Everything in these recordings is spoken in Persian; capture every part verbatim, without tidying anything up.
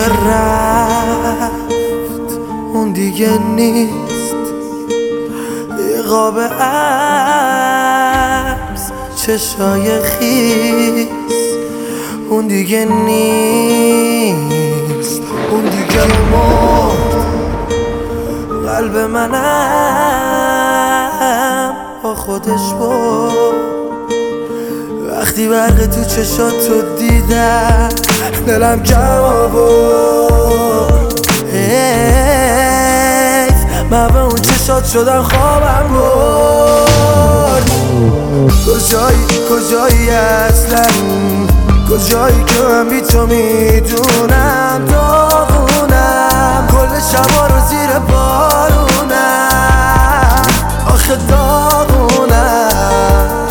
دیگه رفت، اون دیگه نیست. یه قاب عبس چشای خیس، اون دیگه نیست. اون دیگه مرد، قلب منم با خودش برد. وقتی برق تو چشاتو دیدم دلم کم آورد. حیف من به اون چشات شدم خوابم برد. کجایی کجایی اصلا، کجایی که من بی تو میدونم داغونم. کل شبا رو زیر بارونم، آخه داغونم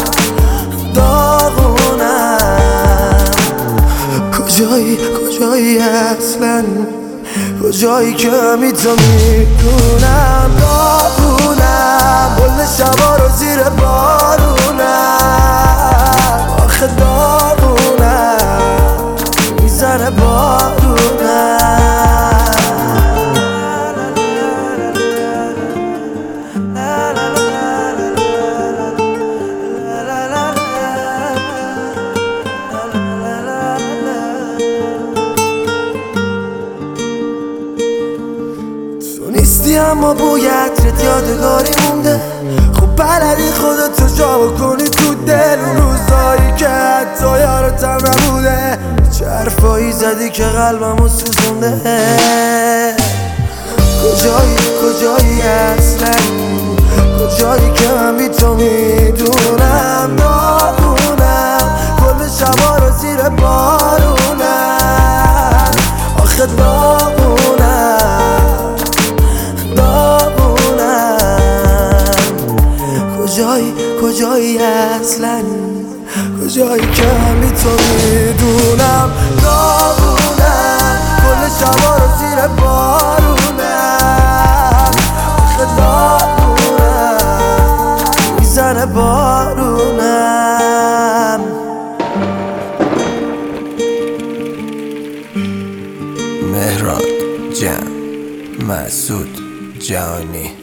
داغونم. کجایی کجایی اصلا، کجایی که من بی تو میدونم داغونم. کل شبا رو زیر بارونم، آخه داغونم میزنه بارونم. تو نیستی اما بوی عطرت یادگاری مونده. خب بلدی خودتو جا بکنی تو دل اون روزایی که حتی یارتم نبوده. چه حرفایی زدی که قلبمو سوزونده. کجایی کجایی اصلا، کجایی که من بی تو میدونم داغونم. کل شبا رو زیر بارونم، آخه داغونم داغونم. کجایی کجایی اصلا، کجایی که من بی تو میدونم داغونم. کل شبا رو زیر بارونم، آخه داغونم میزنه بارونم. مهران جان، مسعود جانی.